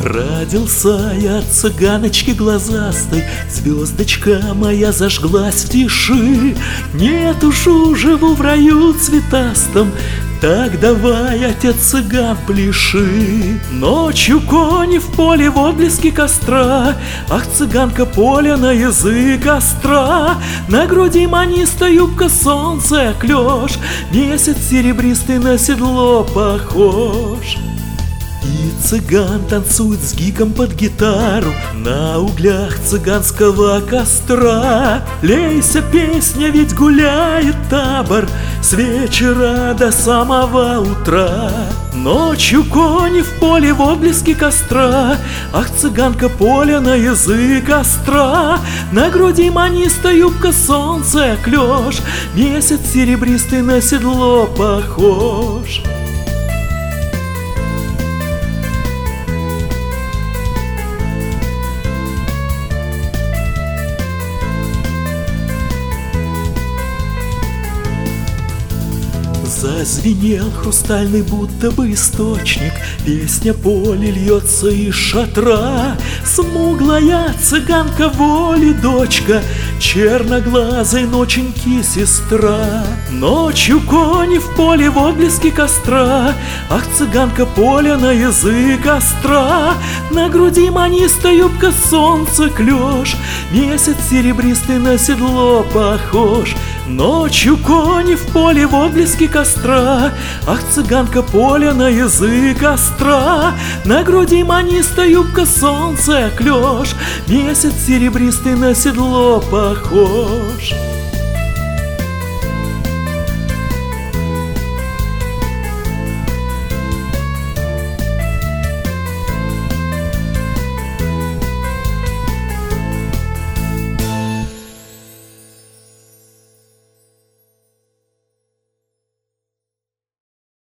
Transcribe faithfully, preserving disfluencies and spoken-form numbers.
Родился я от цыганочки глазастой, звездочка моя зажглась в тиши. Нет уж, живу в раю цветастом, так давай, отец цыган, пляши. Ночью кони в поле в отблеске костра, ах, цыганка, поле на язык остра. На груди маниста юбка, солнце клёш, месяц серебристый на седло похож. И цыган танцует с гиком под гитару на углях цыганского костра. Лейся, песня, ведь гуляет табор с вечера до самого утра. Ночью кони в поле в отблеске костра, ах, цыганка, поле на язык остра. На груди маниста юбка, солнце клёш, месяц серебристый на седло похож. Зазвенел хрустальный будто бы источник, песня поле льется из шатра. Смуглая цыганка воли дочка, черноглазой ноченьки сестра. Ночью кони в поле в отблеске костра, ах, цыганка, поле на язык остра. На груди маниста юбка, солнце клёш, месяц серебристый на седло похож. Ночью кони в поле в отблеске костра, ах, цыганка, поле на язык остра. На груди маниста юбка, солнце клёш, месяц серебристый на седло похож.